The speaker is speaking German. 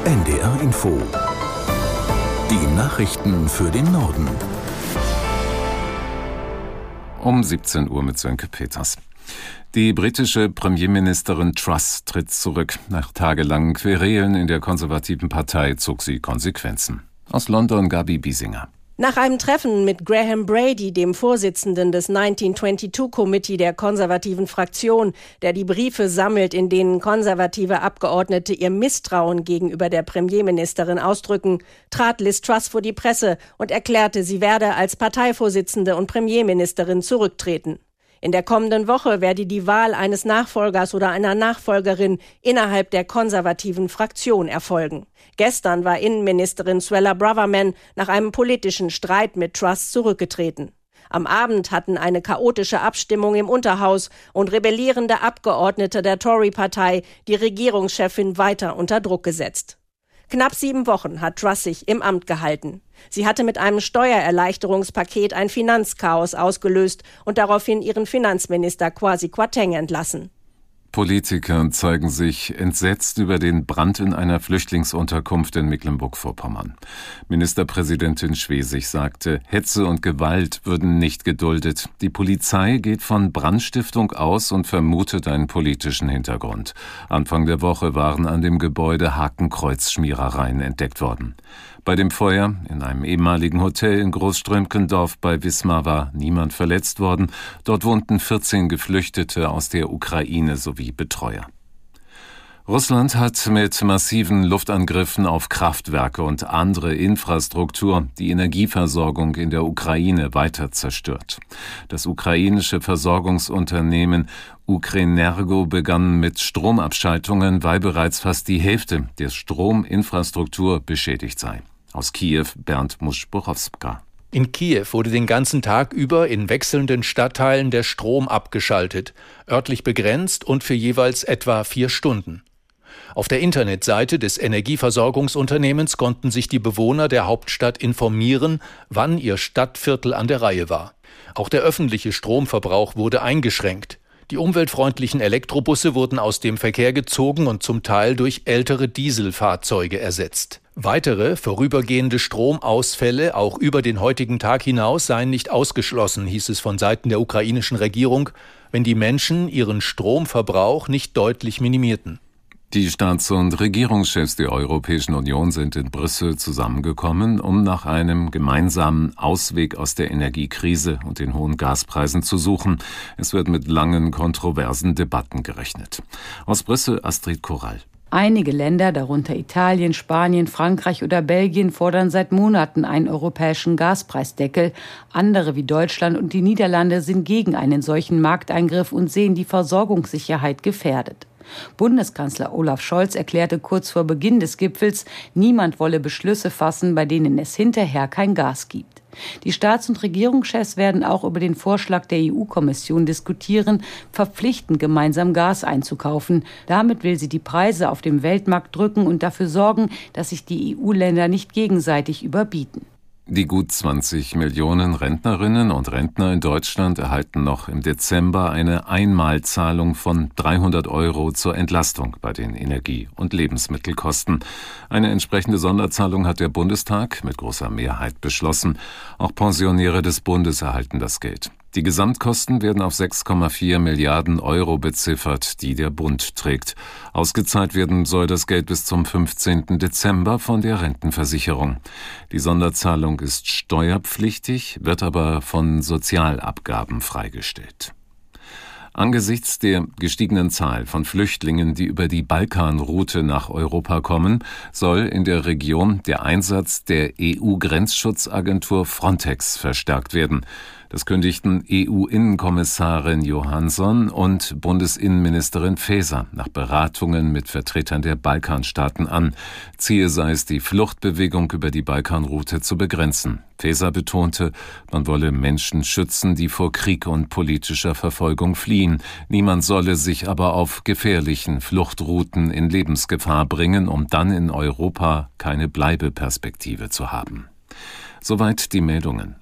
NDR Info. Die Nachrichten für den Norden. Um 17 Uhr mit Sönke Peters. Die britische Premierministerin Truss tritt zurück. Nach tagelangen Querelen in der konservativen Partei zog sie Konsequenzen. Aus London Gabi Biesinger. Nach einem Treffen mit Graham Brady, dem Vorsitzenden des 1922 Committee der konservativen Fraktion, der die Briefe sammelt, in denen konservative Abgeordnete ihr Misstrauen gegenüber der Premierministerin ausdrücken, trat Liz Truss vor die Presse und erklärte, sie werde als Parteivorsitzende und Premierministerin zurücktreten. In der kommenden Woche werde die Wahl eines Nachfolgers oder einer Nachfolgerin innerhalb der konservativen Fraktion erfolgen. Gestern war Innenministerin Suella Braverman nach einem politischen Streit mit Truss zurückgetreten. Am Abend hatten eine chaotische Abstimmung im Unterhaus und rebellierende Abgeordnete der Tory-Partei die Regierungschefin weiter unter Druck gesetzt. Knapp 7 Wochen hat Truss sich im Amt gehalten. Sie hatte mit einem Steuererleichterungspaket ein Finanzchaos ausgelöst und daraufhin ihren Finanzminister Kwasi Kwarteng entlassen. Politiker zeigen sich entsetzt über den Brand in einer Flüchtlingsunterkunft in Mecklenburg-Vorpommern. Ministerpräsidentin Schwesig sagte, Hetze und Gewalt würden nicht geduldet. Die Polizei geht von Brandstiftung aus und vermutet einen politischen Hintergrund. Anfang der Woche waren an dem Gebäude Hakenkreuzschmierereien entdeckt worden. Bei dem Feuer in einem ehemaligen Hotel in Großströmkendorf bei Wismar war niemand verletzt worden. Dort wohnten 14 Geflüchtete aus der Ukraine sowie Betreuer. Russland hat mit massiven Luftangriffen auf Kraftwerke und andere Infrastruktur die Energieversorgung in der Ukraine weiter zerstört. Das ukrainische Versorgungsunternehmen Ukrenergo begann mit Stromabschaltungen, weil bereits fast die Hälfte der Strominfrastruktur beschädigt sei. Aus Kiew Bernd Muschbuchowska. In Kiew wurde den ganzen Tag über in wechselnden Stadtteilen der Strom abgeschaltet, örtlich begrenzt und für jeweils etwa 4 Stunden. Auf der Internetseite des Energieversorgungsunternehmens konnten sich die Bewohner der Hauptstadt informieren, wann ihr Stadtviertel an der Reihe war. Auch der öffentliche Stromverbrauch wurde eingeschränkt. Die umweltfreundlichen Elektrobusse wurden aus dem Verkehr gezogen und zum Teil durch ältere Dieselfahrzeuge ersetzt. Weitere vorübergehende Stromausfälle, auch über den heutigen Tag hinaus, seien nicht ausgeschlossen, hieß es von Seiten der ukrainischen Regierung, wenn die Menschen ihren Stromverbrauch nicht deutlich minimierten. Die Staats- und Regierungschefs der Europäischen Union sind in Brüssel zusammengekommen, um nach einem gemeinsamen Ausweg aus der Energiekrise und den hohen Gaspreisen zu suchen. Es wird mit langen, kontroversen Debatten gerechnet. Aus Brüssel Astrid Korall. Einige Länder, darunter Italien, Spanien, Frankreich oder Belgien, fordern seit Monaten einen europäischen Gaspreisdeckel. Andere wie Deutschland und die Niederlande sind gegen einen solchen Markteingriff und sehen die Versorgungssicherheit gefährdet. Bundeskanzler Olaf Scholz erklärte kurz vor Beginn des Gipfels, niemand wolle Beschlüsse fassen, bei denen es hinterher kein Gas gibt. Die Staats- und Regierungschefs werden auch über den Vorschlag der EU-Kommission diskutieren, verpflichtend gemeinsam Gas einzukaufen. Damit will sie die Preise auf dem Weltmarkt drücken und dafür sorgen, dass sich die EU-Länder nicht gegenseitig überbieten. Die gut 20 Millionen Rentnerinnen und Rentner in Deutschland erhalten noch im Dezember eine Einmalzahlung von 300 € zur Entlastung bei den Energie- und Lebensmittelkosten. Eine entsprechende Sonderzahlung hat der Bundestag mit großer Mehrheit beschlossen. Auch Pensionäre des Bundes erhalten das Geld. Die Gesamtkosten werden auf 6,4 Milliarden € beziffert, die der Bund trägt. Ausgezahlt werden soll das Geld bis zum 15. Dezember von der Rentenversicherung. Die Sonderzahlung ist steuerpflichtig, wird aber von Sozialabgaben freigestellt. Angesichts der gestiegenen Zahl von Flüchtlingen, die über die Balkanroute nach Europa kommen, soll in der Region der Einsatz der EU-Grenzschutzagentur Frontex verstärkt werden. Das kündigten EU-Innenkommissarin Johansson und Bundesinnenministerin Faeser nach Beratungen mit Vertretern der Balkanstaaten an. Ziel sei es, die Fluchtbewegung über die Balkanroute zu begrenzen. Faeser betonte, man wolle Menschen schützen, die vor Krieg und politischer Verfolgung fliehen. Niemand solle sich aber auf gefährlichen Fluchtrouten in Lebensgefahr bringen, um dann in Europa keine Bleibeperspektive zu haben. Soweit die Meldungen.